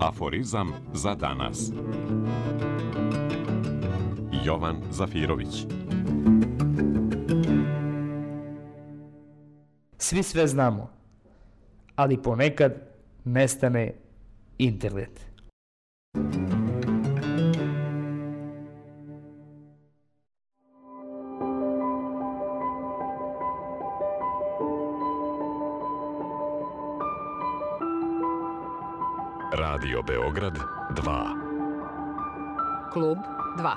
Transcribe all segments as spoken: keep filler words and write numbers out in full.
Aforizam za danas. Jovan Zafirović. Svi sve znamo, ali ponekad nestane internet. Radio Beograd dva. Klub dva.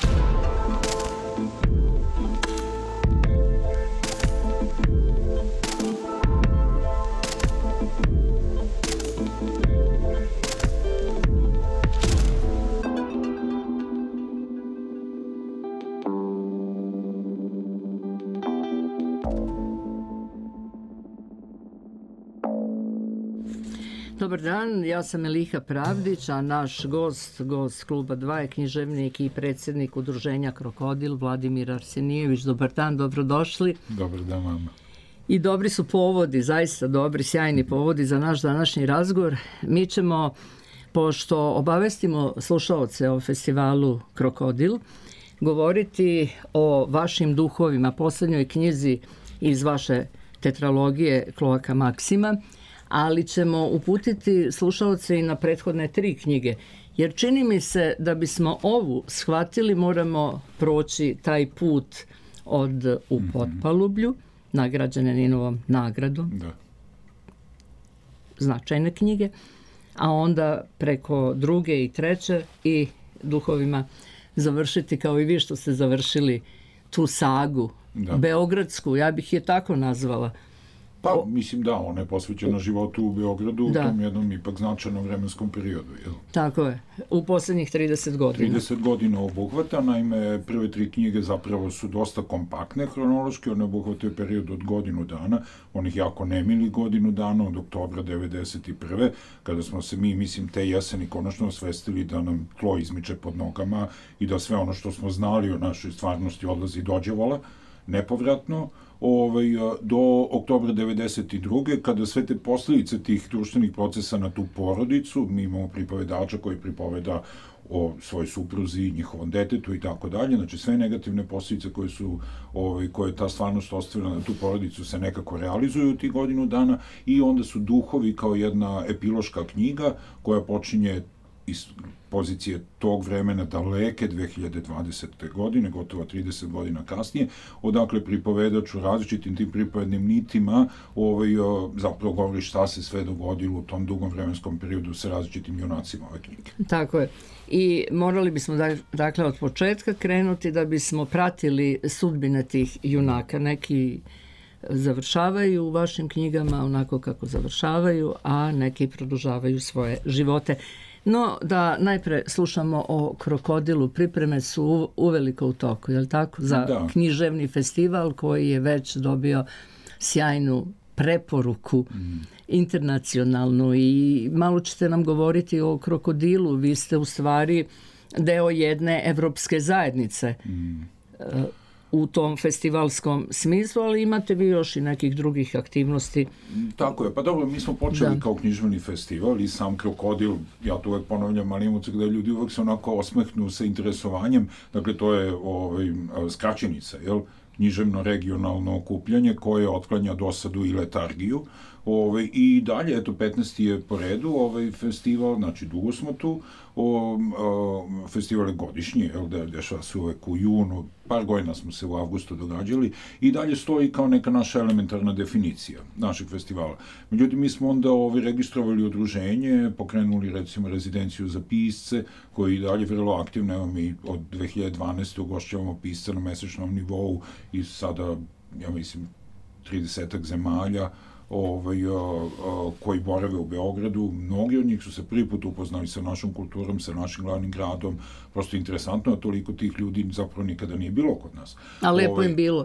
Dobar dan, ja sam Eliha Pravdić, a naš gost, gost Kluba dva je književnik i predsjednik udruženja Krokodil, Vladimir Arsenijević. Dobar dan, dobrodošli. Dobar dan vama. I dobri su povodi, zaista dobri, sjajni povodi za naš današnji razgovor. Mi ćemo, pošto obavestimo slušaoce o festivalu Krokodil, govoriti o vašim duhovima, posljednjoj knjizi iz vaše tetralogije Kloaka Maksima, ali ćemo uputiti slušaoce i na prethodne tri knjige, jer čini mi se da bismo ovu shvatili moramo proći taj put od U Potpalublju, nagrađene Ninovom nagradom, Da. značajne knjige, a onda preko druge i treće i duhovima završiti kao i vi što ste završili tu sagu, Da. beogradsku, ja bih je tako nazvala. Pa, mislim da, ona je posvećena životu u Beogradu Da. u tom jednom ipak značajnom vremenskom periodu. Jel? Tako je, u posljednjih trideset godina. trideset godina obuhvata, naime, prve tri knjige zapravo su dosta kompaktne hronološki, one obuhvataju period od godinu dana, onih jako nemili godinu dana, od oktobra devedeset prve. kada smo se mi, mislim, te jeseni konačno osvestili da nam tlo izmiče pod nogama i da sve ono što smo znali o našoj stvarnosti odlazi dođevola, nepovratno, ovaj, do oktobra devedeset druge. kada sve te posljedice tih društvenih procesa na tu porodicu, mi imamo pripovedača koji pripoveda o svojoj supruzi, njihovom detetu i tako dalje, znači sve negativne posljedice koje su, ovaj, koje ta stvarnost ostavila na tu porodicu se nekako realizuju u tih godinu dana i onda su duhovi kao jedna epiloška knjiga koja počinje iz pozicije tog vremena daleke dve hiljade dvadesete. godine, gotovo trideset godina kasnije, odakle pripovedač u različitim tim pripovednim nitima ovaj, zapravo govori šta se sve dogodilo u tom dugom vremenskom periodu sa različitim junacima ove knjige. Tako je. I morali bismo da, dakle od početka krenuti da bismo pratili sudbine tih junaka. Neki završavaju u vašim knjigama onako kako završavaju, a neki produžavaju svoje živote. No, da najpre slušamo o Krokodilu, pripreme su uveliko u toku, je li tako? Za Da. književni festival koji je već dobio sjajnu preporuku mm. internacionalnu i malo ćete nam govoriti o Krokodilu. Vi ste u stvari deo jedne evropske zajednice mm. u tom festivalskom smislu, ali imate vi još i nekih drugih aktivnosti. Tako je, pa dobro, mi smo počeli Da. kao književni festival i sam Krokodil, ja to uvek ponavljam, ali imamo da ljudi uvek se onako osmehnu sa interesovanjem, dakle to je ovaj, skraćenica, jel? Književno regionalno okupljanje koje otklanja dosadu i letargiju. Ovaj, I dalje, eto, petnaesti je po redu ovaj festival, znači dugo smo tu, o, o, festival je godišnji, jel, da dešava se uvek u junu, par godina smo se u avgustu događali i dalje stoji kao neka naša elementarna definicija našeg festivala. Međutim, mi smo onda ovaj, registrovali udruženje, pokrenuli recimo rezidenciju za pisce, koji je dalje vrlo aktivno, evo mi od dve hiljade dvanaeste. ugošćavamo pisce na mesečnom nivou i sada, ja mislim, tridesetak zemalja, ovaj, o, o, koji borave u Beogradu. Mnogi od njih su se prvi put upoznali sa našom kulturom, sa našim glavnim gradom. Prosto interesantno, a toliko tih ljudi zapravo nikada nije bilo kod nas. A lepo Ovaj, im bilo.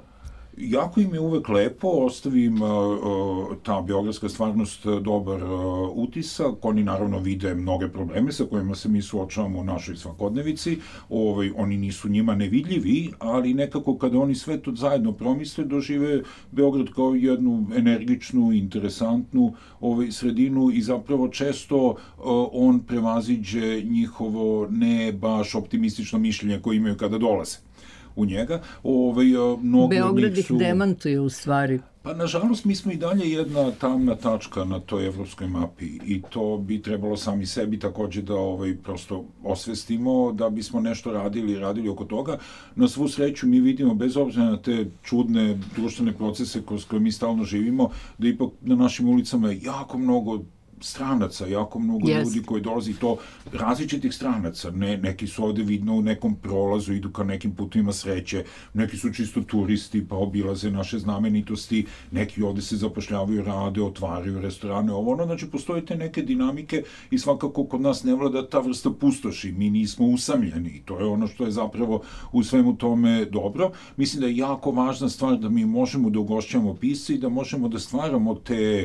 Jako im je uvek lepo, ostavim uh, uh, ta beogradska stvarnost dobar uh, utisak, oni naravno vide mnoge probleme sa kojima se mi suočavamo u našoj svakodnevici, ovaj, oni nisu njima nevidljivi, ali nekako kada oni sve to zajedno promisle, dožive Beograd kao jednu energičnu, interesantnu ovaj, sredinu i zapravo često uh, on prevaziđe njihovo ne baš optimistično mišljenje koje imaju kada dolaze u njega. Ovaj, mnogi Beograd ih su... demantuje u stvari. Pa, nažalost, mi smo i dalje jedna tamna tačka na toj evropskoj mapi i to bi trebalo sami sebi takođe da ovaj, prosto osvestimo, da bismo nešto radili radili oko toga. Na svu sreću mi vidimo, bez obzira na te čudne društvene procese kroz koje mi stalno živimo, da ipak na našim ulicama je jako mnogo stranaca, jako mnogo yes. ljudi koji dolazi to različitih stranaca. Ne, neki su ovde vidno u nekom prolazu, idu ka nekim putovima sreće, neki su čisto turisti pa obilaze naše znamenitosti, neki ovde se zapošljavaju, rade, otvaraju restorane, ovo ono, znači postoje te neke dinamike i svakako kod nas ne vlada ta vrsta pustoši, mi nismo usamljeni i to je ono što je zapravo u svemu tome dobro. Mislim da je jako važna stvar da mi možemo da ugošćamo pisce i da možemo da stvaramo te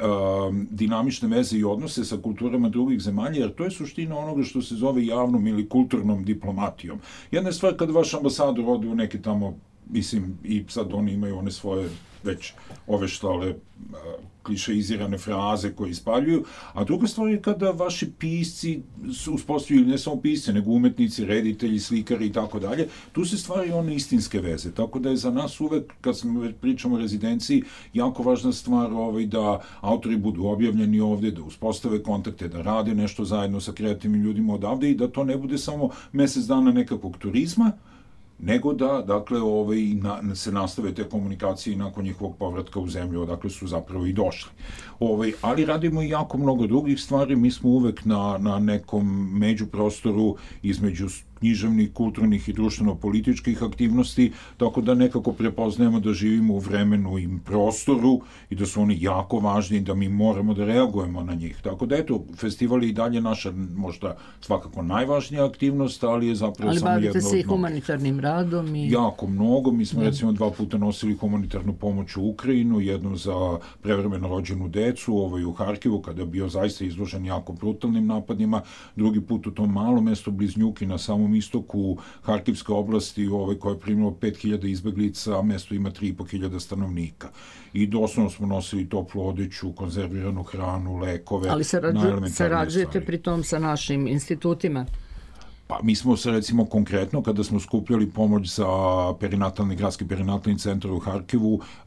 um, dinamične veze i odnose sa kulturama drugih zemalja, jer to je suština onoga što se zove javnom ili kulturnom diplomatijom. Jedna je stvar kad vaš ambasador ode u neke tamo, mislim, i sad oni imaju one svoje već ove štale klišeizirane fraze koje ispaljuju, a druga stvar je kada vaši pisci su uspostavili ne samo pisci, nego umetnici, reditelji, slikari i tako dalje, tu se stvaraju one istinske veze, tako da je za nas uvek, kad smo pričamo o rezidenciji, jako važna stvar ovaj, da autori budu objavljeni ovde, da uspostave kontakte, da rade nešto zajedno sa kreativnim ljudima odavde i da to ne bude samo mesec dana nekakvog turizma, nego da, dakle, ovaj, na, se nastave te komunikacije nakon njihovog povratka u zemlju, odakle su zapravo i došli. Ovaj, ali radimo i jako mnogo drugih stvari, mi smo uvek na, na nekom međuprostoru između književnih, kulturnih i društveno-političkih aktivnosti, tako da nekako prepoznajemo da živimo u vremenu i prostoru i da su oni jako važni i da mi moramo da reagujemo na njih. Tako da, eto, festival je i dalje naša možda svakako najvažnija aktivnost, ali je zapravo ali samo jedno od bavite se i mnogih. humanitarnim radom i... Jako mnogo. Mi smo, recimo, dva puta nosili humanitarnu pomoć u Ukrajinu, jednu za prevremeno rođenu decu, ovaj u Harkivu, kada je bio zaista izložen jako brutalnim napadima, drugi put u tom malom mestu Bliznjuki na samom istoku Harkivske oblasti, ovaj, koje je primilo pet hiljada izbeglica, a mesto ima tri i po hiljada stanovnika. I doslovno smo nosili toplu odeću, konzerviranu hranu, lekove, ali najelementarnije sarađujete stvari. pri tom sa našim institutima? Pa mi smo se, recimo, konkretno, kada smo skupljali pomoć za perinatalni, gradski perinatalni centar u Harkivu, o,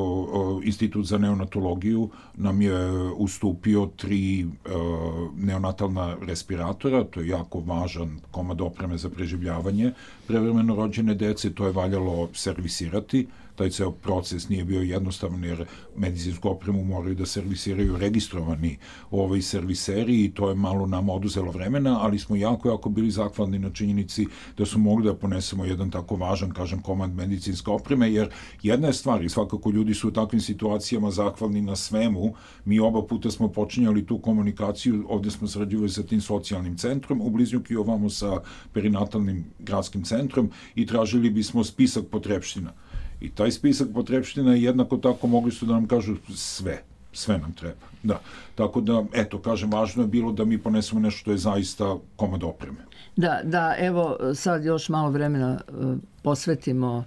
o, Institut za neonatologiju nam je ustupio tri o, neonatalna respiratora, to je jako važan komad opreme za preživljavanje prevremeno rođene dece, to je valjalo servisirati. Taj ceo proces nije bio jednostavan jer medicinsku opremu moraju da servisiraju registrovani ovaj serviseri i to je malo nam oduzelo vremena, ali smo jako, jako bili zahvalni na činjenici da su mogli da ponesemo jedan tako važan, kažem, komad medicinske opreme, jer jedna je stvar i svakako ljudi su u takvim situacijama zahvalni na svemu. Mi oba puta smo počinjali tu komunikaciju, ovde smo sarađivali sa tim socijalnim centrom, u Bliznjuki ovamo sa perinatalnim gradskim centrom i tražili bismo spisak potrepština. I taj spisak potrepština je jednako tako mogli su da nam kažu sve, sve nam treba. Da. Tako da, eto, kažem, važno je bilo da mi ponesemo nešto što je zaista komad opreme. Da, da, evo, sad još malo vremena uh, posvetimo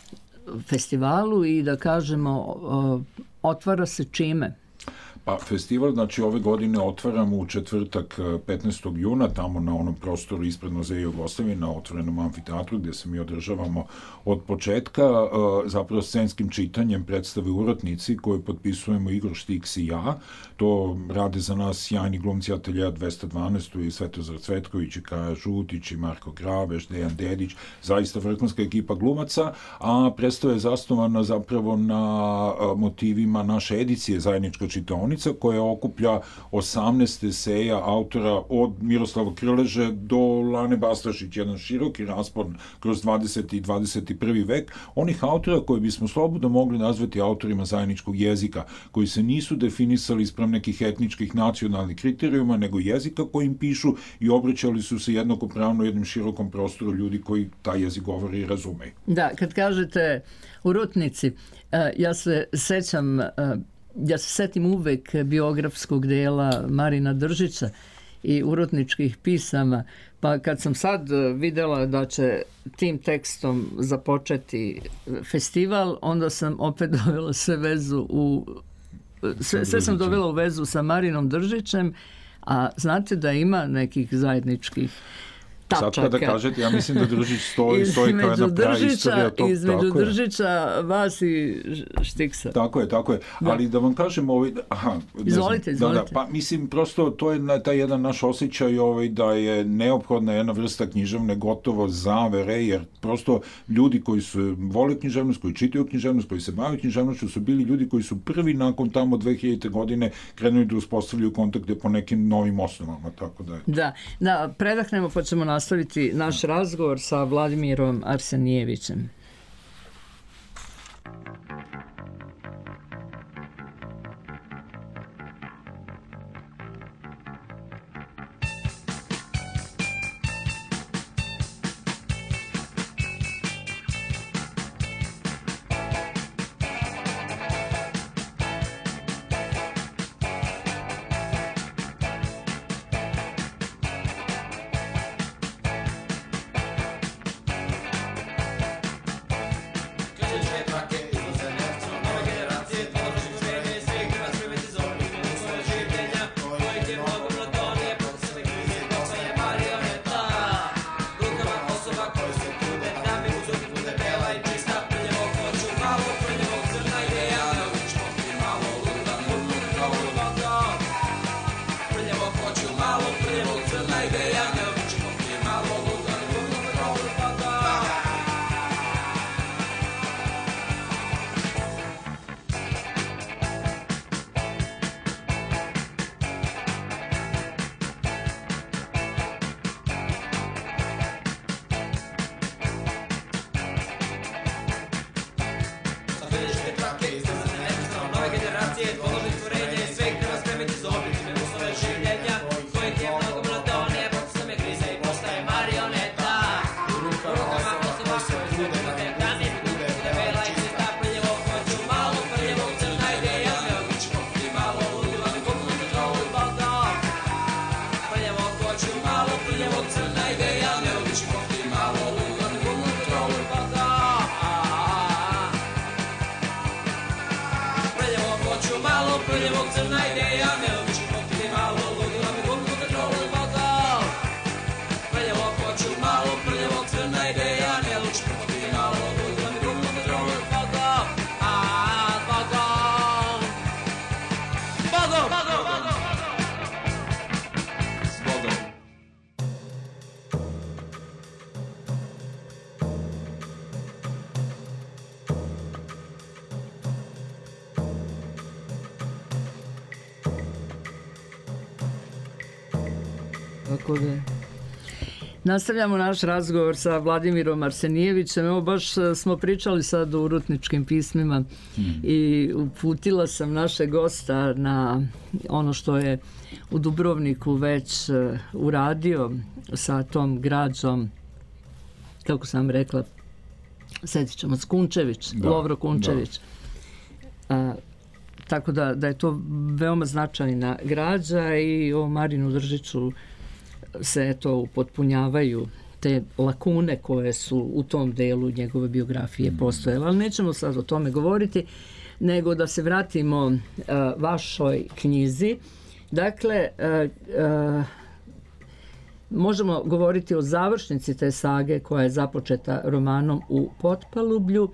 festivalu i da kažemo, uh, otvara se čime? Pa, festival, znači, ove godine otvaramo u četvrtak petnaestog juna, tamo na onom prostoru ispred Muzeja Jugoslavije, na otvorenom amfiteatru, gde se mi održavamo od početka, zapravo scenskim čitanjem predstave Urotnici, koju potpisujemo Igor Štiks i ja. To rade za nas sjajni glumci Ateljeja dvesta dvanaest, i Svetozar Cvetković, i Kaja Žutić, i Marko Graveš, Dejan Dedić, zaista vrhunska ekipa glumaca, a predstava je zasnovana zapravo na motivima naše edicije zajednička čitaonica, zbornica koja okuplja osamnaest eseja autora od Miroslava Krleže do Lane Bastašić, jedan široki raspon kroz dvadeseti i dvadeset prvi vek, onih autora koje bismo slobodno mogli nazvati autorima zajedničkog jezika, koji se nisu definisali sprem nekih etničkih nacionalnih kriterijuma, nego jezika kojim pišu i obraćali su se jednakopravno jednom širokom prostoru ljudi koji taj jezik govore i razumeju. Da, kad kažete u Rutnici, ja se sećam, ja se setim uvek biografskog dela Marina Držića i urotničkih pisama, pa kad sam sad videla da će tim tekstom započeti festival, onda sam opet dovela sve vezu u sve, sve sam dovela u vezu sa Marinom Držićem, a znate da ima nekih zajedničkih tačaka. Sad kada kažete, ja mislim da Držić stoji, stoji kao jedna praistorija tog. Između Držića, vas i Štiksa. Tako je, tako je. Da. Ali da vam kažem, ovaj, aha, izvolite, znam, izvolite. Da, da, pa mislim, prosto to je taj jedan naš osjećaj ovaj, da je neophodna jedna vrsta književne gotovo zavere, jer prosto ljudi koji su vole književnost, koji čitaju književnost, koji se bave književnošću, su bili ljudi koji su prvi nakon tamo dve hiljadite godine krenuli da uspostavljaju kontakte po nekim novim osnovama, tako da je. Da, da, predahnemo pa ćemo nastaviti naš razgovor sa Vladimirom Arsenijevićem. Tako da nastavljamo naš razgovor sa Vladimirom Arsenijevićem. Evo baš smo pričali sad o urotničkim pismima mm. i uputila sam naše gosta na ono što je u Dubrovniku već uradio sa tom građom, kako sam rekla, setit ćemo Kunčević, da, Lovro Kunčević. Da. A, tako da, da je to veoma značajna građa i o Marinu Držiću se eto upotpunjavaju te lakune koje su u tom delu njegove biografije mm. postojale. Ali nećemo sad o tome govoriti, nego da se vratimo uh, vašoj knjizi. Dakle, uh, uh, možemo govoriti o završnici te sage koja je započeta romanom U potpalublju,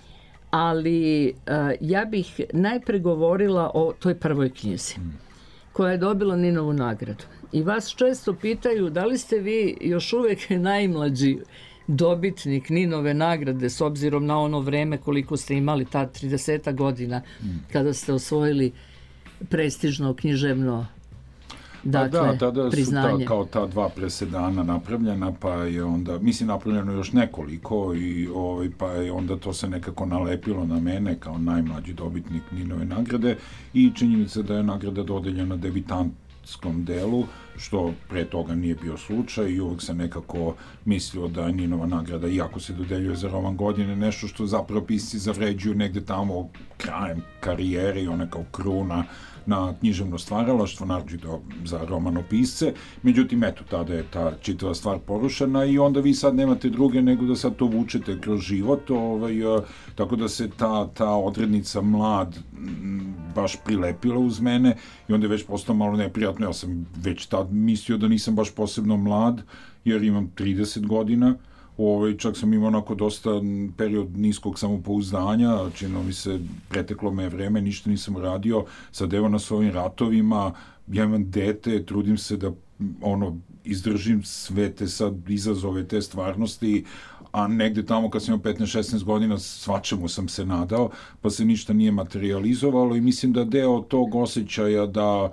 ali uh, ja bih najpre govorila o toj prvoj knjizi mm. koja je dobila Ninovu nagradu. I vas često pitaju da li ste vi još uvijek najmlađi dobitnik Ninove nagrade s obzirom na ono vreme koliko ste imali, ta trideset godina mm. kada ste osvojili prestižno književno dakle, pa da, tada priznanje. su ta, kao ta dva presedana napravljena, pa je onda, mislim, napravljeno još nekoliko i ovaj, pa je onda to se nekako nalepilo na mene kao najmlađi dobitnik Ninove nagrade i činjenica da je nagrada dodeljena debitantskom delu, što pre toga nije bio slučaj i uvek se nekako mislio da je Ninova nagrada, iako se dodeljuje za roman godine, nešto što zapravo pisci zavređuju negde tamo krajem karijere i ona kao kruna na književno stvaralaštvo, naročito za romanopisce. Međutim, eto, tada je ta čitava stvar porušena i onda vi sad nemate druge nego da sad to vučete kroz život, ovaj, tako da se ta, ta odrednica mlad m, baš prilepila uz mene i onda je već postao malo neprijatno. Ja sam već tad mislio da nisam baš posebno mlad, jer imam trideset godina, Ovaj, čak sam imao onako dosta period niskog samopouzdanja, čino mi se, preteklo me vreme, ništa nisam uradio, sad evo nas ovim ratovima, ja imam dete, trudim se da ono, izdržim sve te sad izazove te stvarnosti, a negde tamo kad sam imao petnaest šesnaest godina svačemu sam se nadao, pa se ništa nije materializovalo i mislim da deo tog osjećaja da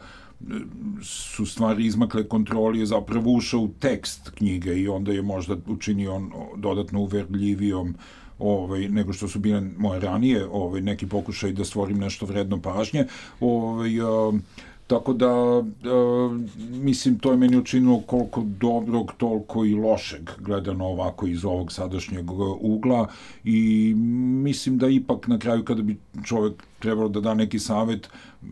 su stvari izmakle kontroli je zapravo ušao u tekst knjige i onda je možda učinio on dodatno uverljivijom ovaj, nego što su bile moje ranije ovaj, neki pokušaj da stvorim nešto vredno pažnje. Ovaj, uh, tako da, uh, mislim, to je meni učinilo koliko dobrog, toliko i lošeg gledano ovako iz ovog sadašnjeg ugla i mislim da ipak na kraju kada bi čovjek trebalo da da neki savet,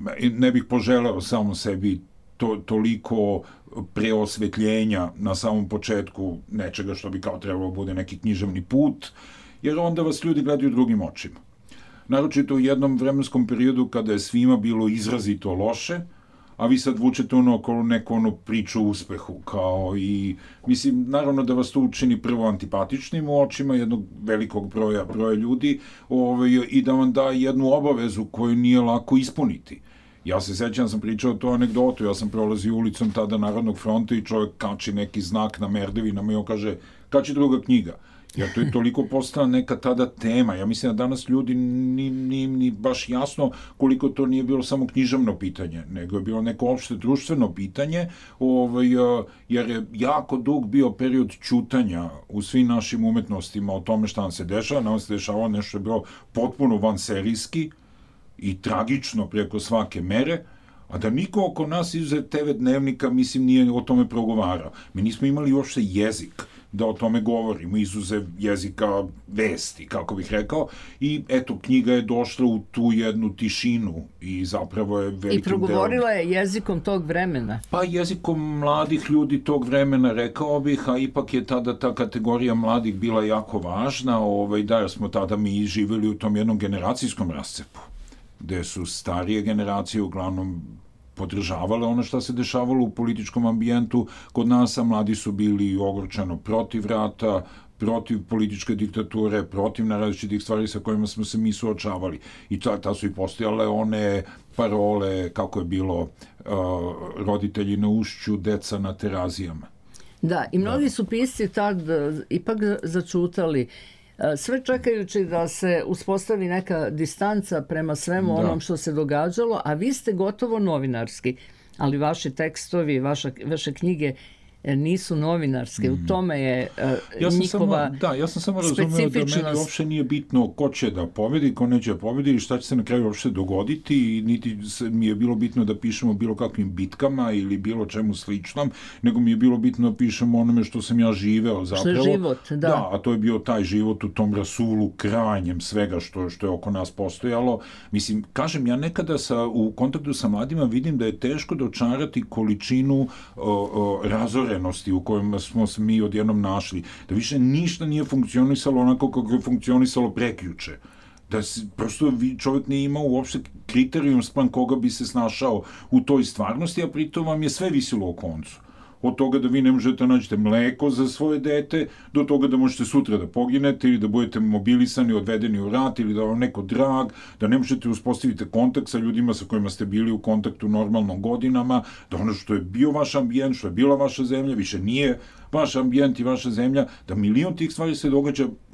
ne bih poželeo samo sebi to, toliko preosvetljenja na samom početku nečega što bi kao trebalo bude neki književni put, jer onda vas ljudi gledaju drugim očima. Naročito u jednom vremenskom periodu kada je svima bilo izrazito loše, a vi sad vučete ono okolo neku ono priču o uspehu, kao i, mislim, naravno da vas to učini prvo antipatičnim u očima jednog velikog broja, broja ljudi ovaj, i da vam da jednu obavezu koju nije lako ispuniti. Ja se sećam, sam pričao to anegdotu, ja sam prolazio ulicom tada Narodnog fronta i čovjek kači neki znak na merdevinama i on kaže, kači druga knjiga. Jer to je toliko postala neka tada tema. Ja mislim da danas ljudi ni, ni, ni baš jasno koliko to nije bilo samo književno pitanje, nego je bilo neko opšte društveno pitanje, ovaj, jer je jako dug bio period ćutanja u svim našim umetnostima o tome šta nam se dešava. Nam se dešava nešto je bilo potpuno vanserijski i tragično preko svake mere, a da niko oko nas izuzev te ve dnevnika, mislim, nije o tome progovarao. Mi nismo imali uopšte jezik da o tome govorimo, izuzev jezika vesti, kako bih rekao, i eto, knjiga je došla u tu jednu tišinu i zapravo je velikim I progovorila delom... je jezikom tog vremena. Pa jezikom mladih ljudi tog vremena, rekao bih, a ipak je tada ta kategorija mladih bila jako važna, ovaj, da smo tada mi živjeli u tom jednom generacijskom rascepu, gde su starije generacije uglavnom podržavale ono što se dešavalo u političkom ambijentu kod nas, a mladi su bili ogorčano protiv rata, protiv političke diktature, protiv različitih stvari sa kojima smo se mi suočavali. I ta, ta su i postojale one parole, kako je bilo, uh, roditelji na ušću, deca na terazijama. Da, i mnogi da. su pisci tad ipak začutali, sve čekajući da se uspostavi neka distanca prema svemu da. onom što se događalo, a vi ste gotovo novinarski, ali vaši tekstovi, vaša, vaše knjige nisu novinarske. Mm. U tome je uh, ja sam njihova samo, Da, ja sam samo razumeo da meni uopšte nije bitno ko će da pobedi, ko neće da pobedi i šta će se na kraju uopšte dogoditi i niti mi je bilo bitno da pišemo bilo kakvim bitkama ili bilo čemu sličnom, nego mi je bilo bitno da pišemo onome što sam ja živeo zapravo. Što je život, da. Da, a to je bio taj život u tom rasulu krajnjem svega što, što je oko nas postojalo. Mislim, kažem, ja nekada sa, u kontaktu sa mladima vidim da je teško dočarati količinu o, o, razore u kojima smo se mi odjednom našli, da više ništa nije funkcionisalo onako kako je funkcionisalo prekjuče. Da se, prosto čovjek nije imao uopšte kriterijum spram koga bi se snašao u toj stvarnosti, a pritom vam je sve visilo o koncu. Od toga da vi ne možete nađete mleko za svoje dete, do toga da možete sutra da poginete ili da budete mobilisani, odvedeni u rat ili da vam neko drag, da ne možete uspostaviti kontakt sa ljudima sa kojima ste bili u kontaktu normalnom godinama, da ono što je bio vaš ambijent, što je bila vaša zemlja, više nije vaš ambijent i vaša zemlja, da milion tih stvari se događa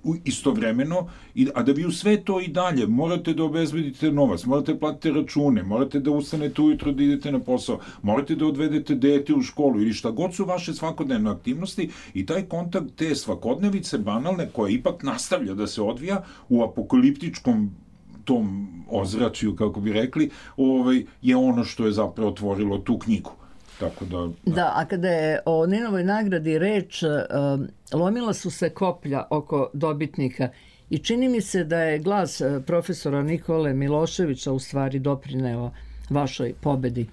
u- istovremeno, i, a da vi u sve to i dalje morate da obezbedite novac, morate da platite račune, morate da ustanete ujutro da idete na posao, morate da odvedete dete u školu ili šta god su vaše svakodnevne aktivnosti i taj kontakt te svakodnevice banalne koja ipak nastavlja da se odvija u apokaliptičkom tom ozračju, kako bi rekli, ovaj, je ono što je zapravo otvorilo tu knjigu. Tako da, da. Da, a kada je o Ninovoj nagradi reč, um, lomila su se koplja oko dobitnika i čini mi se da je glas uh, profesora Nikole Miloševića u stvari doprineo vašoj pobedi.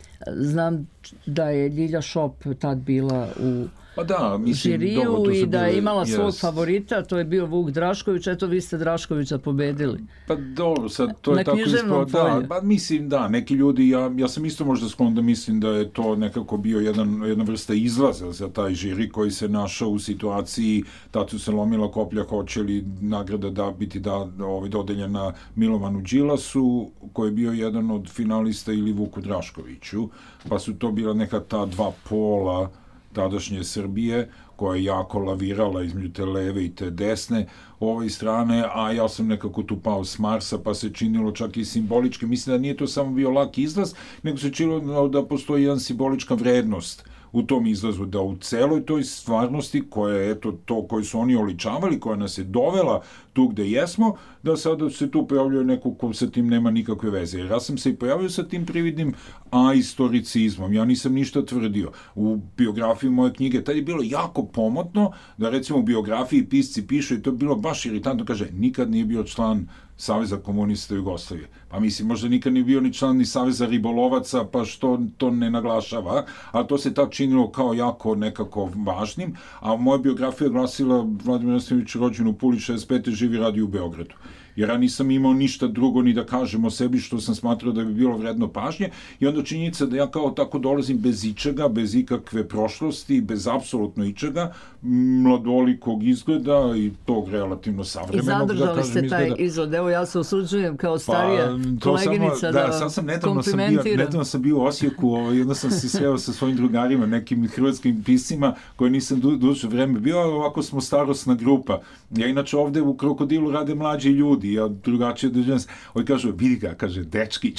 Znam da je Ljilja Šop tad bila u Pa da, mislim, žiriju dobro, to su i da je bile- imala svog jest. favorita, to je bio Vuk Drašković, eto vi ste Draškovića pobedili. Pa dobro, sad to Na je tako književnom ispod, da, polju. pa mislim da, neki ljudi, ja, ja sam isto možda sklon da mislim da je to nekako bio jedan, jedna vrsta izlaza za taj žiri koji se našao u situaciji, tad su se lomila koplja, hoće li nagrada da biti da, ovaj, dodeljena Milovanu Đilasu, koji je bio jedan od finalista, ili Vuku Draškoviću, pa su to bila neka ta dva pola tadašnje Srbije, koja je jako lavirala između te leve i te desne ove strane, a ja sam nekako tu pao s Marsa, pa se činilo čak i simbolički. Mislim da nije to samo bio lak izlaz, nego se činilo da postoji jedan simbolička vrednost u tom izlazu, da u celoj toj stvarnosti koja je, eto, to koju su oni oličavali, koja nas je dovela tu gde jesmo, da sada se tu pojavljuje neko ko sa tim nema nikakve veze. Jer ja sam se i pojavio sa tim prividnim ahistoricizmom. Ja nisam ništa tvrdio. U biografiji moje knjige tad je bilo jako pomotno da recimo u biografiji pisci pišu, i to je bilo baš iritantno, kaže, nikad nije bio član Saveza komunista Jugoslavije. Pa mislim, možda nikad nije bio ni član ni Saveza ribolovaca, pa što to ne naglašava, ali to se tad činilo kao jako nekako važnim, a moja biografija glasila Vladimir Jasnović rođen u Puli šezdeset pete živi radi u Beogradu. Jer ja nisam imao ništa drugo ni da kažem o sebi što sam smatrao da bi bilo vredno pažnje, i onda činjenica da ja kao tako dolazim bez ičega, bez ikakve prošlosti, bez apsolutno ičega, mladolikog izgleda i tog relativno I savremenog, da zadržali kažem, ste taj izgleda. izgled. Evo ja se usuđujem kao starija to koleginica samo, da, da, sad sam nedavno sam bio, komplimentiram. nedavno sam bio u Osijeku, ovaj, jedno sam se sreo sa svojim drugarima, nekim hrvatskim piscima koje nisam du, duže vreme bio, ali ovako smo starosna grupa. Ja inače ovde u Krokodilu rade mlađi ljudi, ja drugačije držam se. Ovi kažu, vidi ga, kaže, dečkić.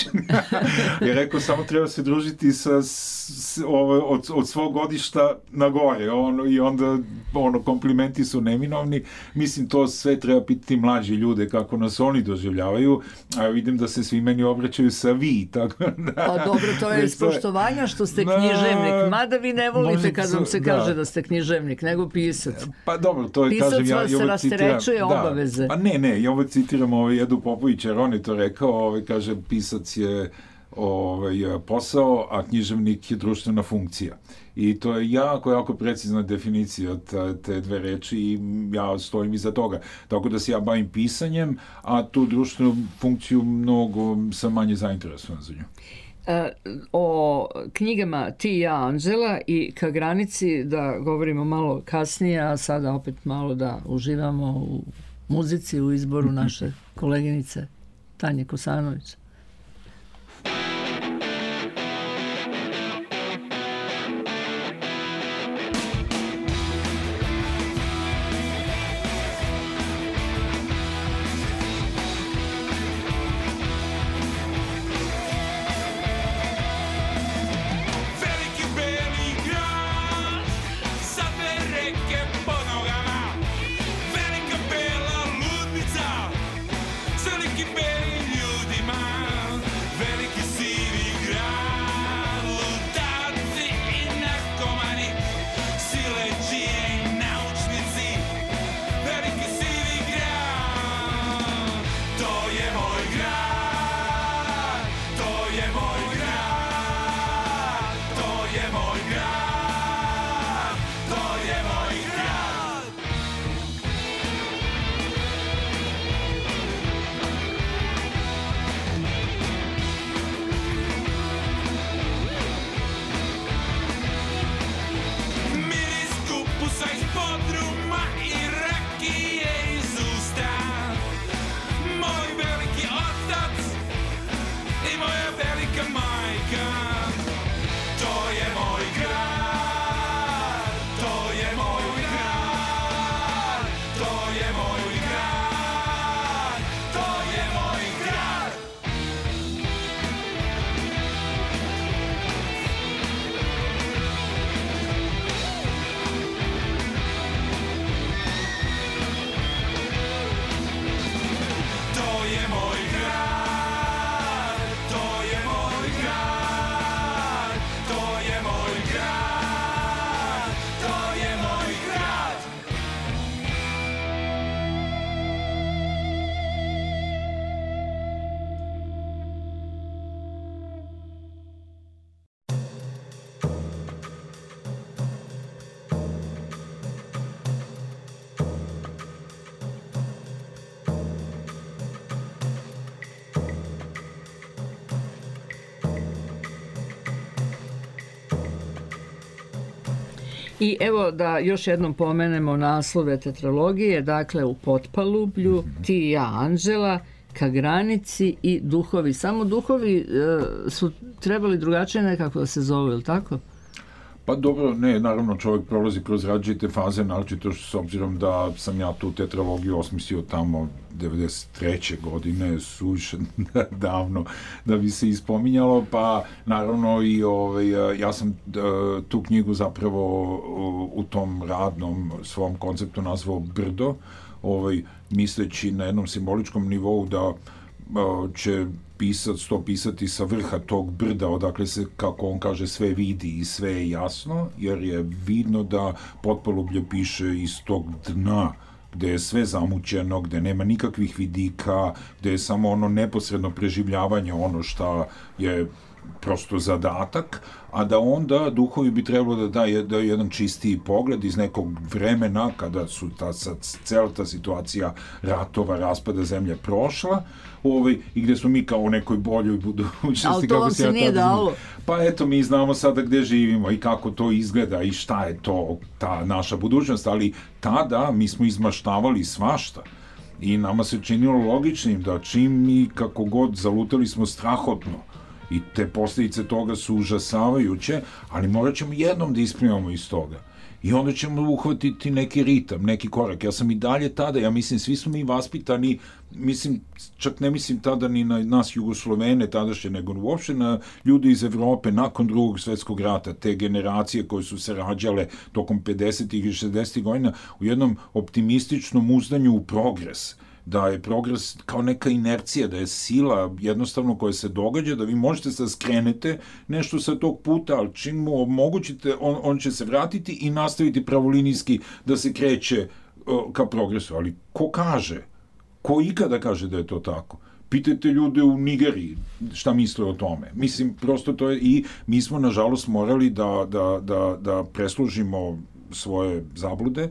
Ja rekao, samo treba se družiti sa, s, ovo, od, od svog godišta na gore, ono, i onda ono, komplimenti su neminovni. Mislim, to sve treba pitati mlađi ljude, kako nas oni doživljavaju, a vidim da se svi meni obraćaju sa vi, tako da... Pa dobro, to je iz poštovanja što ste književnik, mada vi ne volite Možda kad vam se su- kaže da. da ste književnik, nego pisac. Pa dobro, to je, Pisac kažem, ja, vas ja se uvek citiram... rasterećuje obaveze. Pa ne, ne, ja uvek citiram ovaj, Edu Popovića, jer on je to rekao, ovaj, kaže, pisac je ovaj, posao, a književnik je društvena funkcija. I to je jako, jako precizna definicija te, te dve reči i ja stojim iza toga. Tako da se ja bavim pisanjem, a tu društvenu funkciju mnogo sam manje zainteresovan za nju. E, o knjigama Ti i ja, Anđela i Ka granici da govorimo malo kasnije, a sada opet malo da uživamo u muzici, u izboru naše koleginice Tanje Kosanović. Veliki beli grad sa dve reke pod nogama, velika bela ludnica s velikim belim ljudima. I evo da još jednom pomenemo naslove tetralogije, dakle u Potpalublju, Ti i ja Anđela, Ka granici i Duhovi. Samo Duhovi e, su trebali drugačije nekako da se zovu, ili tako? Pa dobro, ne, naravno čovjek prolazi kroz različite faze, naročito s obzirom da sam ja tu tetralogiju osmislio tamo devedeset treće godine, suviše davno da bi se ispominjalo, pa naravno i ovaj, ja sam tu knjigu zapravo u tom radnom svom konceptu nazvao Brdo, ovaj, misleći na jednom simboličkom nivou da će pisac to pisati sa vrha tog brda, odakle se, kako on kaže, sve vidi i sve je jasno, jer je vidno da Potpalublje piše iz tog dna, gde je sve zamućeno, gde nema nikakvih vidika, gde je samo ono neposredno preživljavanje, ono šta je prosto zadatak, a da onda Duhovi bi trebalo da daje da jedan čistiji pogled iz nekog vremena kada su ta sad cela ta situacija ratova, raspada zemlje prošla, ovaj, i gde smo mi kao u nekoj boljoj budućnosti. Ali to vam se nije dalo. Pa eto, mi znamo sada gde živimo i kako to izgleda i šta je to ta naša budućnost, ali tada mi smo izmaštavali svašta. I nama se činilo logičnim da čim mi kako god zalutali smo strahotno, i te posljedice toga su užasavajuće, ali morat ćemo jednom da isplivamo iz toga. I onda ćemo uhvatiti neki ritam, neki korak. Ja sam i dalje tada, ja mislim, svi smo mi vaspitani, mislim, čak ne mislim tada ni na nas Jugoslovene tadašnje, nego uopšte na ljudi iz Evrope nakon drugog svjetskog rata, te generacije koje su se rađale tokom pedesetih i šezdesetih godina u jednom optimističnom uzdanju u progres, da je progres kao neka inercija, da je sila jednostavno koja se događa, da vi možete sad skrenete nešto sa tog puta, ali čim mu omogućite, on, on će se vratiti i nastaviti pravolinijski da se kreće uh, ka progresu. Ali ko kaže? Ko ikada kaže da je to tako? Pitajte ljude u Nigeriji šta misle o tome. Mislim, prosto to je, i mi smo nažalost morali da, da, da, da preslužimo svoje zablude,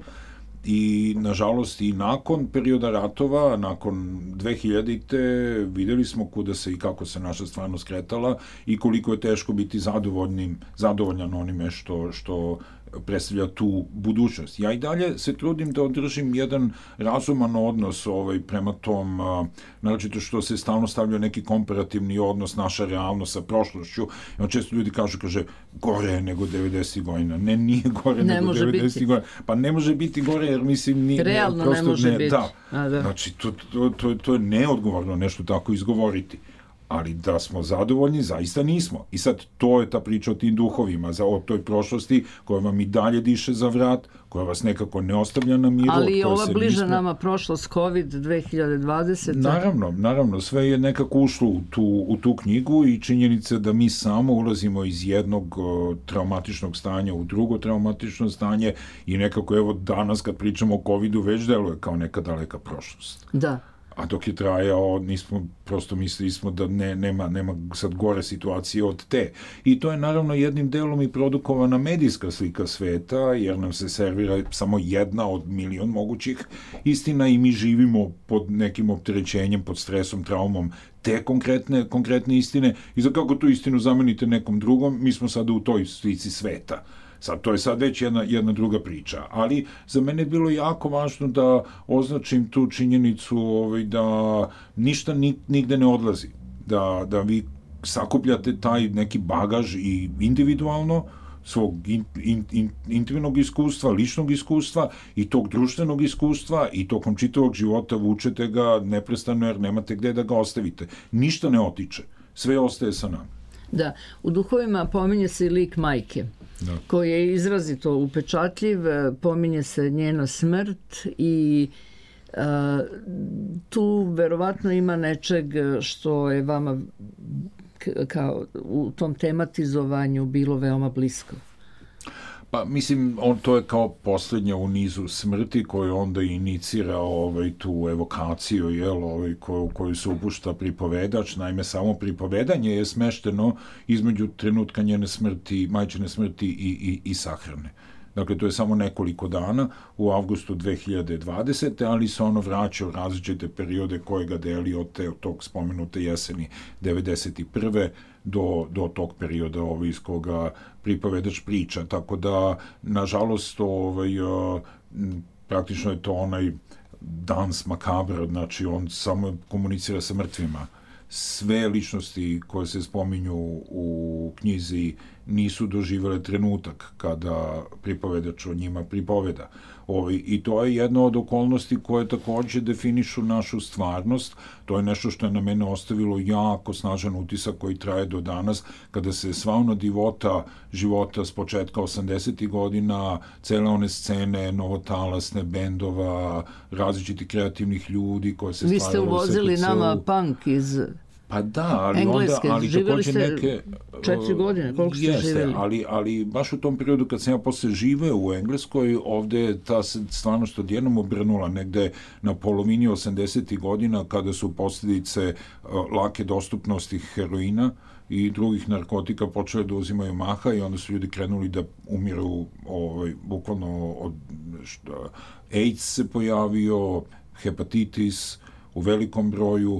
i nažalost i nakon perioda ratova, nakon dve hiljadite videli smo kuda se i kako se naša stvarno skretala i koliko je teško biti zadovoljnim, zadovoljan onime što, što predstavlja tu budućnost. Ja i dalje se trudim da održim jedan razuman odnos ovaj, prema tom, naročito što se stalno stavlja neki komparativni odnos, naša realnost sa prošlošću. I često ljudi kažu, kaže, gore je nego devedesetih godina. Ne, nije gore ne nego devedesetih godina. Pa ne može biti gore, jer mislim... Nije, realno prosto, ne može ne, biti. Da. A, da. Znači, to, to, to, to je neodgovorno nešto tako izgovoriti. Ali da smo zadovoljni, zaista nismo. I sad, to je ta priča o tim duhovima, za, o toj prošlosti koja vam i dalje diše za vrat, koja vas nekako ne ostavlja na miru. Ali ova se bliža nismo... nama prošlost COVID dve hiljade dvadesete. Naravno, naravno, sve je nekako ušlo u tu, u tu knjigu i činjenica da mi samo ulazimo iz jednog uh, traumatičnog stanja u drugo traumatično stanje i nekako, evo, danas kad pričamo o covidu, već deluje kao neka daleka prošlost. Da. A dok je trajao, nismo, prosto mislili smo da ne, nema, nema sad gore situacije od te. I to je naravno jednim delom i produkovana medijska slika sveta, jer nam se servira samo jedna od milion mogućih istina i mi živimo pod nekim opterećenjem, pod stresom, traumom te konkretne, konkretne istine. I za kako tu istinu zamenite nekom drugom, mi smo sada u toj slici sveta. Sad, to je sad već jedna, jedna druga priča, ali za mene je bilo jako važno da označim tu činjenicu ovaj, da ništa nigde ne odlazi, da, da vi sakupljate taj neki bagaž i individualno, svog in, in, in, intimnog iskustva, ličnog iskustva i tog društvenog iskustva i tokom čitavog života vučete ga neprestano jer nemate gde da ga ostavite. Ništa ne otiče, sve ostaje sa nama. Da, u duhovima pominje se i lik majke, da, koji je izrazito upečatljiv, pominje se njena smrt i a, tu verovatno ima nečeg što je vama kao u tom tematizovanju bilo veoma blisko. Pa mislim, on to je kao posljednja u nizu smrti koju onda inicira ovaj, tu evokaciju, jel, ovaj, koju, koju se upušta pripovedač. Naime, samo pripovedanje je smešteno između trenutka njene smrti, majčine smrti i, i, i sahrane. Dakle, to je samo nekoliko dana u avgustu dve hiljade dvadesete. ali se ono vraća u različite periode koje ga deli od, te, od tog spomenute jeseni devedeset prve do, do tog perioda ovaj, iz koga pripovedač priča. Tako da, nažalost, ovaj, praktično je to onaj dans makabra, znači on samo komunicira sa mrtvima. Sve ličnosti koje se spominju u knjizi nisu doživele trenutak kada pripovedač o njima pripoveda. Ovi, I to je jedna od okolnosti koje takođe definišu našu stvarnost. To je nešto što je na mene ostavilo jako snažan utisak koji traje do danas, kada se sva ona divota života s početka osamdesetih godina, cele one scene novotalasne, bendova, različitih kreativnih ljudi koje se Vi stvaralo ste uvozili nama punk iz Pa da, ali Engleske, onda, ali živjeli takođe ste neke... četiri godine, koliko ste jeste, živjeli? ali, ali baš u tom periodu kad sam ja posle živeo u Engleskoj, ovde je ta stvarnost odjednom obrnula negde na polovini osamdesetih godina, kada su posljedice uh, lake dostupnosti heroina i drugih narkotika počele da uzimaju maha i onda su ljudi krenuli da umiru ovaj, bukvalno od šta, AIDS se pojavio, hepatitis u velikom broju,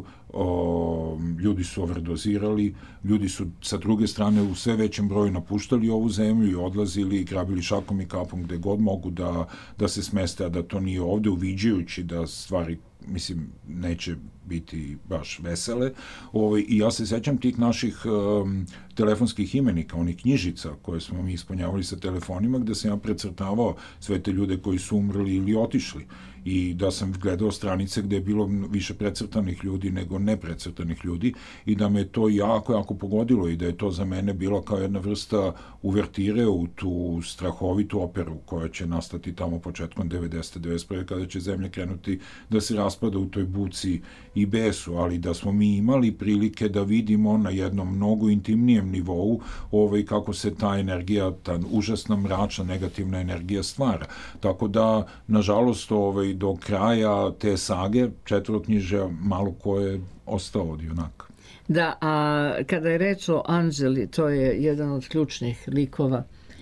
o, ljudi su overdozirali, ljudi su sa druge strane u sve većem broju napuštali ovu zemlju i odlazili i grabili šakom i kapom gde god mogu da, da se smeste, a da to nije ovde, uviđajući da stvari, mislim, neće biti baš vesele. Ovaj, I ja se sećam tih naših um, telefonskih imenika, onih knjižica koje smo mi ispunjavali sa telefonima, gde sam ja precrtavao sve te ljude koji su umrli ili otišli. I da sam gledao stranice gde je bilo više precrtanih ljudi nego neprecrtanih ljudi i da me to jako, jako pogodilo i da je to za mene bilo kao jedna vrsta uvertire u tu strahovitu operu koja će nastati tamo početkom devedesete, devedeset prve kada će zemlja krenuti da se raspada u toj buci i besu, ali da smo mi imali prilike da vidimo na jednom mnogo intimnijem nivou ovaj, kako se ta energija, ta užasna mračna negativna energija stvara. Tako da, nažalost, ovaj, do kraja te sage četvroknjižja malo ko je ostao od junaka. Da, a kada je reč o Anđeli, to je jedan od ključnih likova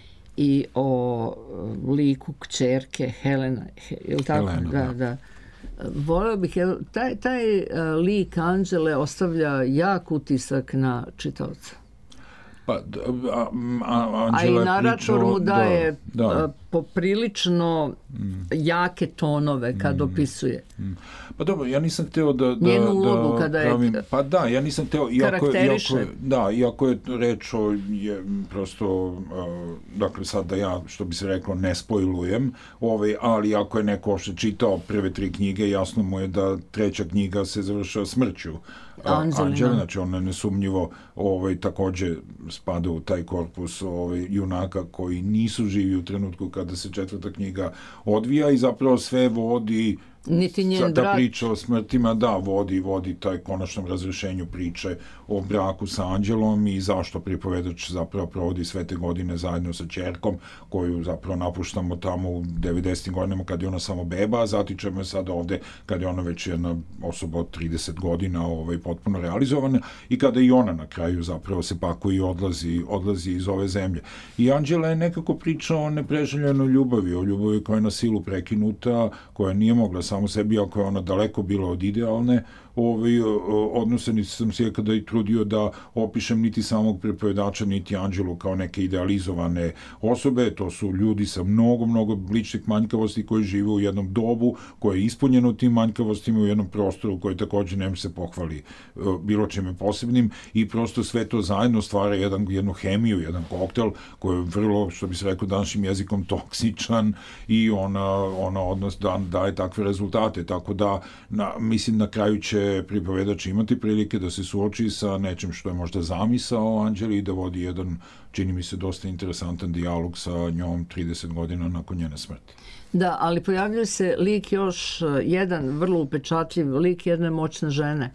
i o liku kćerke Helena, je li tako? Helena, da, da. da. Voleo bih, taj, taj lik Anđele ostavlja jak utisak na čitaoca. Pa, a, a, a i narator mu daje da, da. poprilično mm. jake tonove kad mm. opisuje. Mm. Pa dobro, ja nisam hteo da... da njenu ulogu da, kada pravim, je pa da, ja nisam hteo... karakteriše. Iako, iako, da, iako je reč o, je, prosto, uh, dakle sad da ja, što bi se reklo, ne spojlujem, ovaj, ali ako je neko što čitao prve tri knjige, jasno mu je da treća knjiga se završava smrću Anđele, znači ona nesumnjivo ovaj, takođe spada u taj korpus ovaj, junaka koji nisu živi u trenutku kada se četvrta knjiga odvija i zapravo sve vodi niti njen ta brat. Priča o smrtima, da, vodi, vodi taj konačnom razrešenju priče o braku sa Anđelom i zašto pripovedač zapravo provodi sve te godine zajedno sa ćerkom, koju zapravo napuštamo tamo u devedesetim godinama kad je ona samo beba, a zatičemo je sad ovde kad je ona već jedna osoba od trideset godina ovaj, potpuno realizovana i kada i ona na kraju zapravo se pakuje i odlazi, odlazi iz ove zemlje. I Anđela je nekako priča o nepreželjenoj ljubavi, o ljubavi koja je na silu prekinuta, koja nije mogla samo sebi, ako je ona daleko bila od idealne, ovaj, odnose niti sam se kada i trudio da opišem niti samog pripovedača, niti Anđelu kao neke idealizovane osobe. To su ljudi sa mnogo, mnogo ličnih manjkavosti koji žive u jednom dobu, koje je ispunjeno tim manjkavostima u jednom prostoru koji takođe ne se pohvali bilo čime posebnim i prosto sve to zajedno stvara jedan, jednu hemiju, jedan koktel koji je vrlo, što bi se rekao današnjim jezikom, toksičan i ona, ona odnos da, daje takve rezultate. Tako da, na, mislim, na kraju će pripovedač imati prilike da se suoči sa nečim što je možda zamisao Anđeli i da vodi jedan, čini mi se, dosta interesantan dijalog sa njom trideset godina nakon njene smrti. Da, ali pojavljuje se lik još jedan vrlo upečatljiv lik jedne moćne žene.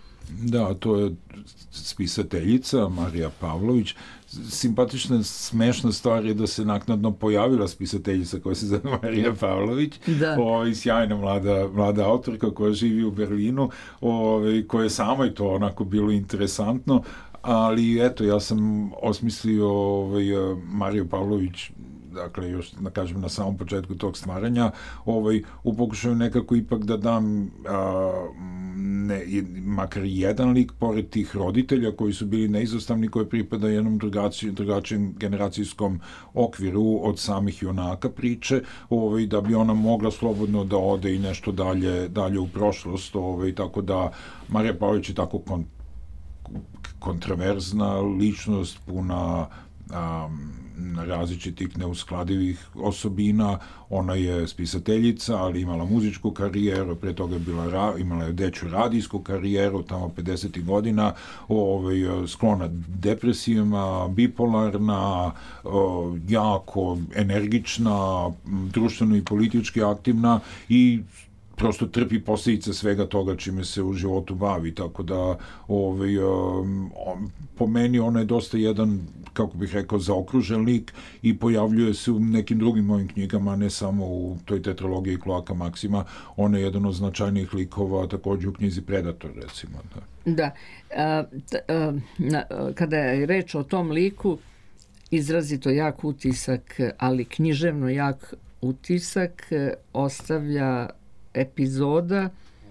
Da, to je spisateljica Marija Pavlović. Simpatična, smešna stvar je da se naknadno pojavila spisateljica koja se zove Marija Pavlović, da. o, sjajna mlada, mlada autorka koja živi u Berlinu, o, koja je samoj to onako bilo interesantno, ali eto, ja sam osmislio ovaj, Mariju Pavlović dakle, još, da kažem, na samom početku tog stvaranja, ovaj, u pokušaju nekako ipak da dam a, ne, makar jedan lik, pored tih roditelja koji su bili neizostavni, koji pripada jednom drugačijem, drugačijem generacijskom okviru od samih junaka priče, ovaj, da bi ona mogla slobodno da ode i nešto dalje, dalje u prošlost, ovaj, tako da Marija Pavlović je tako kon, kontraverzna ličnost, puna um, različitih neuskladivih osobina. Ona je spisateljica, ali imala muzičku karijeru, pre toga je bila ra, imala je dečju radijsku karijeru, tamo pedesetih godina, ovaj, sklona depresijama, bipolarna, o, jako energična, društveno i politički aktivna i prosto trpi posljedice svega toga čime se u životu bavi, tako da ovaj, um, po meni ona je dosta jedan, kako bih rekao, zaokružen lik i pojavljuje se u nekim drugim mojim knjigama, ne samo u toj tetralogiji Kloaka Maksima. Ona je jedan od značajnijih likova također u knjizi Predator, recimo. Da, da. A, t, a, na, kada je reč o tom liku, izrazito jak utisak, ali književno jak utisak ostavlja epizoda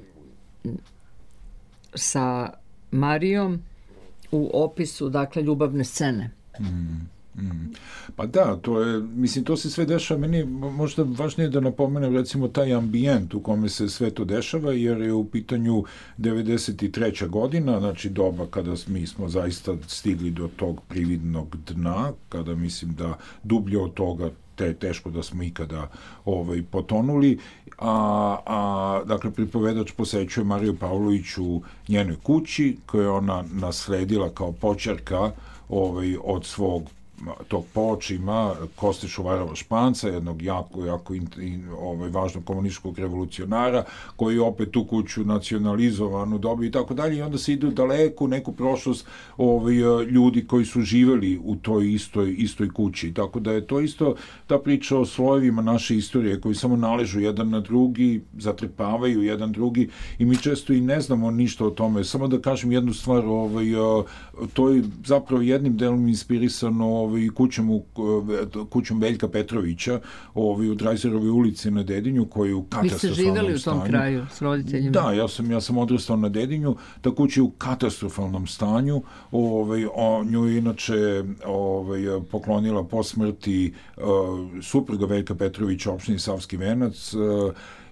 sa Marijom u opisu, dakle, ljubavne scene. Mm, mm. Pa da, to je, mislim, to se sve dešava, meni možda važnije da napomenem, recimo, taj ambijent u kome se sve to dešava, jer je u pitanju devedeset treća godina, znači doba kada mi smo zaista stigli do tog prividnog dna, kada mislim da dublje od toga te teško da smo ikada ovaj, potonuli, a, a dakle, pripovedač posećuje Mariju Pavlović u njenoj kući, koju je ona nasledila kao počerka ovaj, od svog tog poočima Koste Šuvarova Španca, jednog jako, jako in, in, ovaj, važnog komunističkog revolucionara, koji opet tu kuću nacionalizovanu dobio i tako dalje, i onda se ide u daleku neku prošlost ovaj, ljudi koji su živeli u toj istoj, istoj kući. Tako da je to isto ta priča o slojevima naše istorije koji samo naležu jedan na drugi, zatrepavaju jedan drugi i mi često i ne znamo ništa o tome. Samo da kažem jednu stvar, ovaj, to je zapravo jednim delom inspirisano ovaj, kućom, kućom Veljka Petrovića ovaj, u Drajzerovoj ulici na Dedinju, koji je u katastrofalnom stanju. Vi ste živjeli u tom stanju. Kraju s roditeljima? Da, ja sam, ja sam odrastao na Dedinju, ta kuća je u katastrofalnom stanju. Ovaj, o, nju je inače ovaj, poklonila po smrti uh, supruga Veljka Petrovića opštini Savski Venac, uh,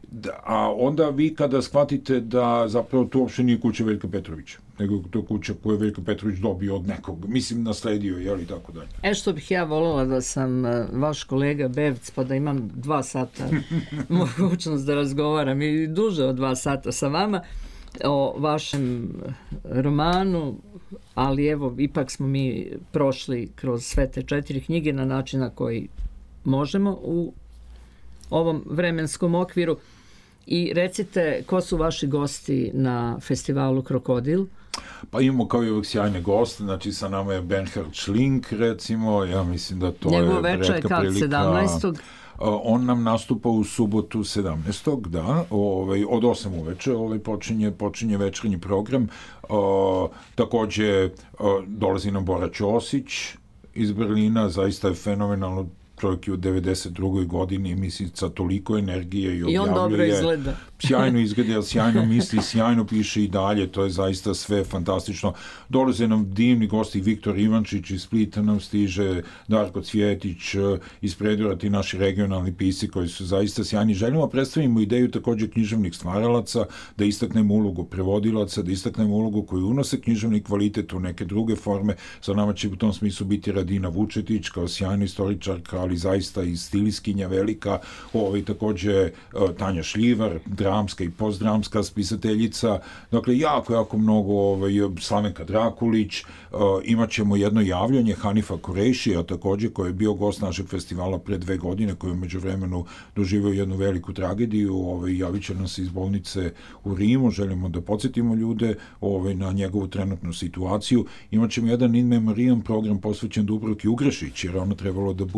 a onda vi kada shvatite da zapravo to uopšte nije kuća Veljka Petrovića, nego to je kuća koju je Veljko Petrović dobio od nekog, mislim, nasledio, jel i tako dalje. E, što bih ja voljela da sam vaš kolega Bevc, pa da imam dva sata mogućnost da razgovaram i duže od dva sata sa vama o vašem romanu, ali evo, ipak smo mi prošli kroz sve te četiri knjige na način na koji možemo u ovom vremenskom okviru. I recite, ko su vaši gosti na festivalu Krokodil? Pa imamo kao i uvijek sjajne goste, znači sa nama je Bernhard Schlink, recimo, ja mislim da to Njegov je večer je kad, sedamnaestog? On nam nastupa u subotu sedamnaestog da, ovaj, od osam uveče ovaj, počinje, počinje večernji program. O, takođe o, dolazi nam Bora Ćosić iz Berlina, zaista je fenomenalno, čovjek je u devedeset drugoj godini, mislim, sa toliko energije i objavljuje. I on dobro izgleda. Sjajno izgleda, sjajno misli, sjajno piše i dalje, to je zaista sve fantastično. Dolaze nam divni gosti, Viktor Ivančić iz Splita nam stiže, Darko Cvjetić iz Predora, ti naši regionalni pisci koji su zaista sjajni. Želimo predstavimo ideju također književnih stvaralaca, da istaknemo ulogu prevodilaca, da istaknemo ulogu koju unose književni kvalitet u neke druge forme. Sa nama će u tom smislu biti Radina Vučetić kao sjajna istoričarka, ali zaista i stiliskinja velika, ovaj, također Tanja Šljivar, dramska i postdramska spisateljica, dakle jako, jako mnogo, ovaj, Slavenka Drakulić, uh, imat ćemo jedno javljanje Hanifa Kurešija, također, koji je bio gost našeg festivala pre dve godine, koji je među vremenu doživio jednu veliku tragediju, ovaj, javit će nam se iz bolnice u Rimu, želimo da podsjetimo ljude ovaj, na njegovu trenutnu situaciju. Imat ćemo jedan in memoriam program posvećen Dubravki Ugrešić, jer ono trebalo da bude gošća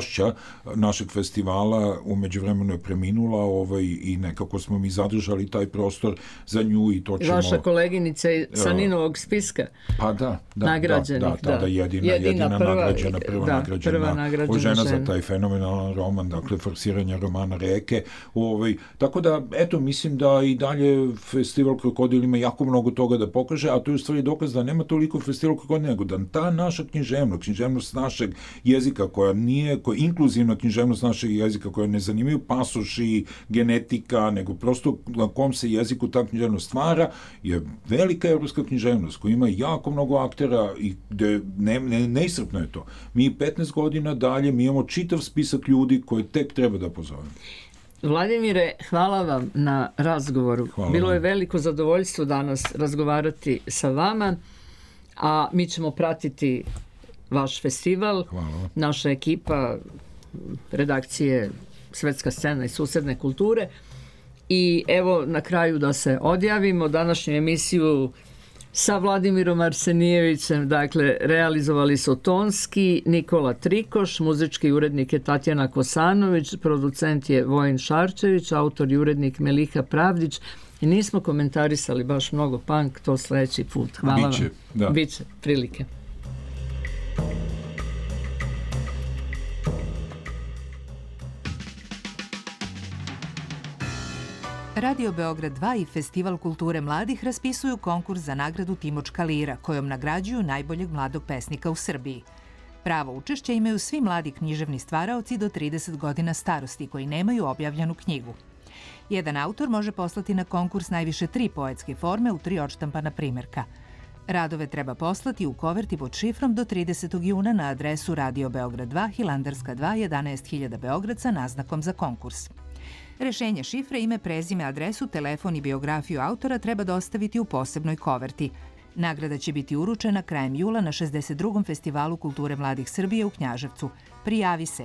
gošća našeg festivala u međuvremenu je preminula ovaj, i nekako smo mi zadržali taj prostor za nju i to ćemo... Vaša koleginica sa Ninovog spiska. Pa da, da, nagrađenih, da, da, da, da, jedina, jedina, jedina prva, nagrađena, prva da, nagrađena, prva nagrađena žena žena za taj fenomenalan roman, dakle, forsiranje romana Reke. Ovaj, tako da, eto, mislim da i dalje festival Krokodil ima jako mnogo toga da pokaže, a to je u stvari dokaz da nema toliko festival Krokodil, nego da ta naša književnost, književnost našeg jezika koja nije, koja je inkluzivna književnost našeg jezika, koja ne zanimaju pasoši, genetika, nego prosto na kom se jeziku ta književnost stvara, je velika evropska književnost koja ima jako mnogo aktera i gde ne, ne, neiscrpno je to. Mi petnaest godina dalje, mi imamo čitav spisak ljudi koje tek treba da pozovemo. Vladimire, hvala vam na razgovoru. Hvala Bilo vam. je veliko zadovoljstvo danas razgovarati sa vama, a mi ćemo pratiti vaš festival. Hvala vam. Naša ekipa redakcije Svetska scena i susedne kulture. I evo na kraju da se odjavimo. Današnju emisiju sa Vladimirom Arsenijevićem, dakle, realizovali su tonski Nikola Trikoš, muzički urednik je Tatjana Kosanović, producent je Vojin Šarčević, autor i urednik Meliha Pravdić. I nismo komentarisali baš mnogo punk, to sledeći put. Hvala Biće, vam. da. Biće prilike. Radio Beograd dva i Festival kulture mladih raspisuju konkurs za nagradu Timočka lira, kojom nagrađuju najboljeg mladog pesnika u Srbiji. Pravo učešće imaju svi mladi književni stvaraoci do trideset godina starosti koji nemaju objavljenu knjigu. Jedan autor može poslati na konkurs najviše tri poetske forme u tri odštampana primerka. Radove treba poslati u koverti pod šifrom do tridesetog juna na adresu Radio Beograd dva, Hilandarska dva, jedanaest hiljada Beograd sa naznakom za konkurs. Rešenje šifre, ime, prezime, adresu, telefon i biografiju autora treba dostaviti u posebnoj koverti. Nagrada će biti uručena krajem jula na šezdeset drugom Festivalu kulture mladih Srbije u Knjaževcu. Prijavi se!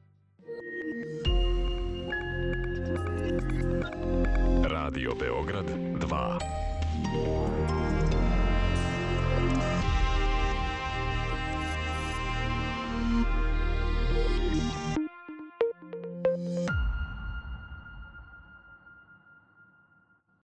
Radio Beograd